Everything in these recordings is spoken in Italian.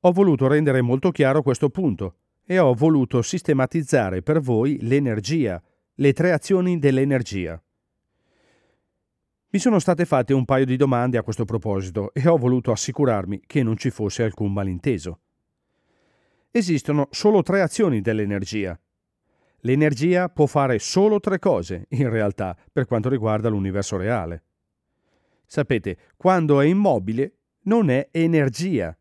Ho voluto rendere molto chiaro questo punto e ho voluto sistematizzare per voi l'energia, le 3 azioni dell'energia. Mi sono state fatte un paio di domande a questo proposito e ho voluto assicurarmi che non ci fosse alcun malinteso. Esistono solo 3 azioni dell'energia. L'energia può fare solo 3 cose, in realtà, per quanto riguarda l'universo reale. Sapete, quando è immobile non è energia.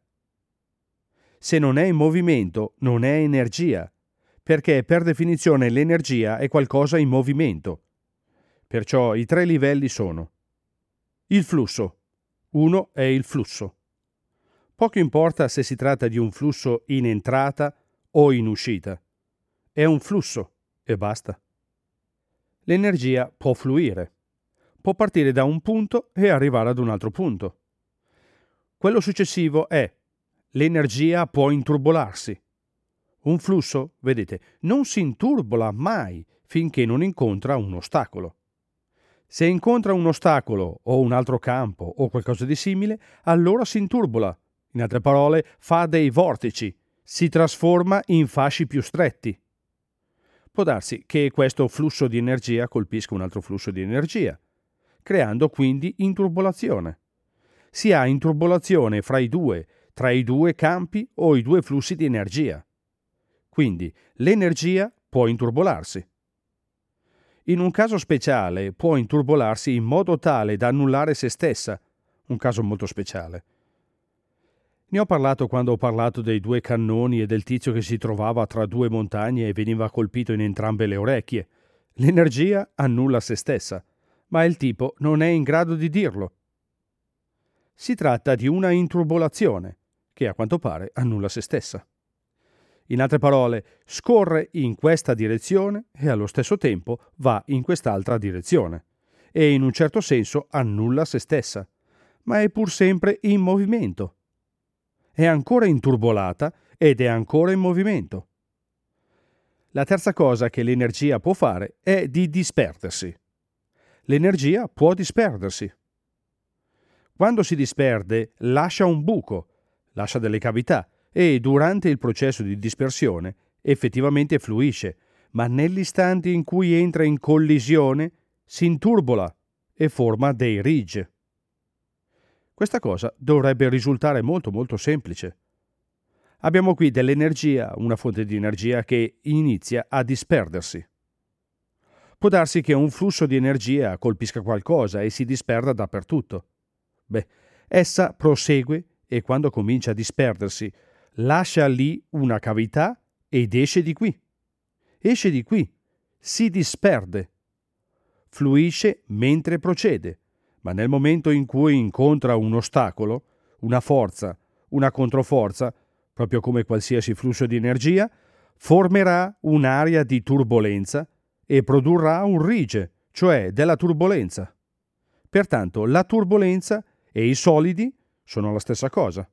Se non è in movimento non è energia, perché per definizione l'energia è qualcosa in movimento. Perciò i 3 livelli sono: il flusso. Uno è il flusso. Poco importa se si tratta di un flusso in entrata o in uscita. È un flusso e basta. L'energia può fluire. Può partire da un punto e arrivare ad un altro punto. Quello successivo è: l'energia può inturbolarsi. Un flusso, vedete, non si inturbola mai finché non incontra un ostacolo. Se incontra un ostacolo o un altro campo o qualcosa di simile, allora si inturbola. In altre parole, fa dei vortici, si trasforma in fasci più stretti. Può darsi che questo flusso di energia colpisca un altro flusso di energia, creando quindi inturbolazione. Si ha inturbolazione fra tra i due campi o i 2 flussi di energia. Quindi l'energia può inturbolarsi. In un caso speciale può inturbolarsi in modo tale da annullare se stessa, un caso molto speciale. Ne ho parlato quando ho parlato dei 2 cannoni e del tizio che si trovava tra 2 montagne e veniva colpito in entrambe le orecchie. L'energia annulla se stessa, ma il tipo non è in grado di dirlo. Si tratta di una inturbolazione, che a quanto pare annulla se stessa. In altre parole, scorre in questa direzione e allo stesso tempo va in quest'altra direzione, e in un certo senso annulla se stessa, ma è pur sempre in movimento. È ancora inturbolata ed è ancora in movimento. La terza cosa che l'energia può fare è di disperdersi. L'energia può disperdersi. Quando si disperde, lascia un buco, lascia delle cavità e durante il processo di dispersione effettivamente fluisce, ma nell'istante in cui entra in collisione si inturbola e forma dei ridge. Questa cosa dovrebbe risultare molto molto semplice. Abbiamo qui dell'energia, una fonte di energia che inizia a disperdersi. Può darsi che un flusso di energia colpisca qualcosa e si disperda dappertutto. Essa prosegue e quando comincia a disperdersi, lascia lì una cavità ed esce di qui. Esce di qui, si disperde. Fluisce mentre procede, ma nel momento in cui incontra un ostacolo, una forza, una controforza, proprio come qualsiasi flusso di energia, formerà un'area di turbolenza e produrrà un ridge, cioè della turbolenza. Pertanto la turbolenza e i solidi sono la stessa cosa.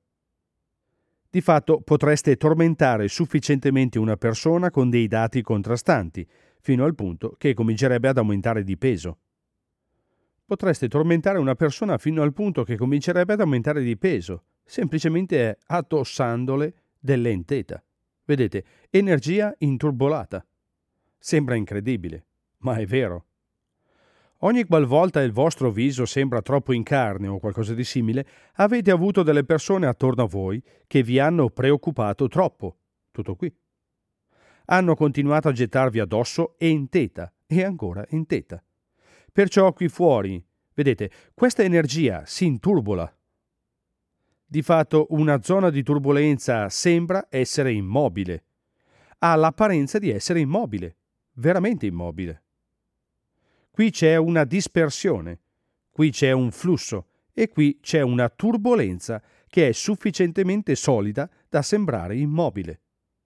Di fatto potreste tormentare sufficientemente una persona con dei dati contrastanti, fino al punto che comincerebbe ad aumentare di peso. Potreste tormentare una persona fino al punto che comincerebbe ad aumentare di peso, semplicemente addossandole dell'enteta. Vedete, energia inturbolata. Sembra incredibile, ma è vero. Ogni qualvolta il vostro viso sembra troppo in carne o qualcosa di simile, avete avuto delle persone attorno a voi che vi hanno preoccupato troppo. Tutto qui. Hanno continuato a gettarvi addosso enteta e ancora enteta. Perciò qui fuori, vedete, questa energia si inturbola. Di fatto una zona di turbolenza sembra essere immobile. Ha l'apparenza di essere immobile, veramente immobile. Qui c'è una dispersione, qui c'è un flusso e qui c'è una turbolenza che è sufficientemente solida da sembrare immobile.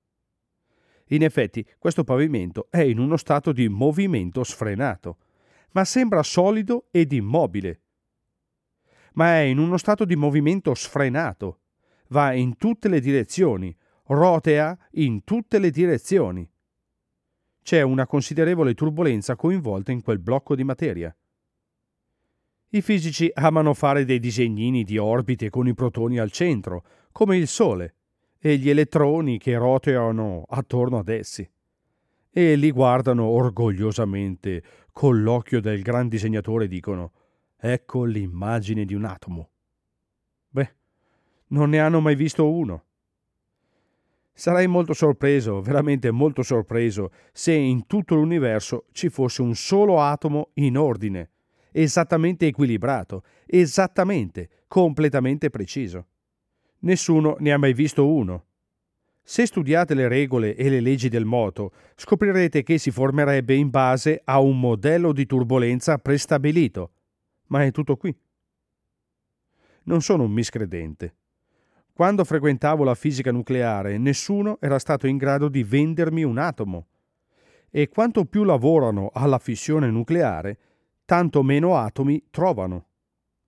In effetti, questo pavimento è in uno stato di movimento sfrenato, ma sembra solido ed immobile. Ma è in uno stato di movimento sfrenato, va in tutte le direzioni, rotea in tutte le direzioni. C'è una considerevole turbolenza coinvolta in quel blocco di materia. I fisici amano fare dei disegnini di orbite con i protoni al centro, come il Sole, e gli elettroni che roteano attorno ad essi, e li guardano orgogliosamente con l'occhio del gran disegnatore e dicono: ecco l'immagine di un atomo. Beh, non ne hanno mai visto uno. Sarei molto sorpreso, veramente molto sorpreso, se in tutto l'universo ci fosse un solo atomo in ordine, esattamente equilibrato, esattamente, completamente preciso. Nessuno ne ha mai visto uno. Se studiate le regole e le leggi del moto, scoprirete che si formerebbe in base a un modello di turbolenza prestabilito. Ma è tutto qui. Non sono un miscredente. Quando frequentavo la fisica nucleare, nessuno era stato in grado di vendermi un atomo. E quanto più lavorano alla fissione nucleare, tanto meno atomi trovano.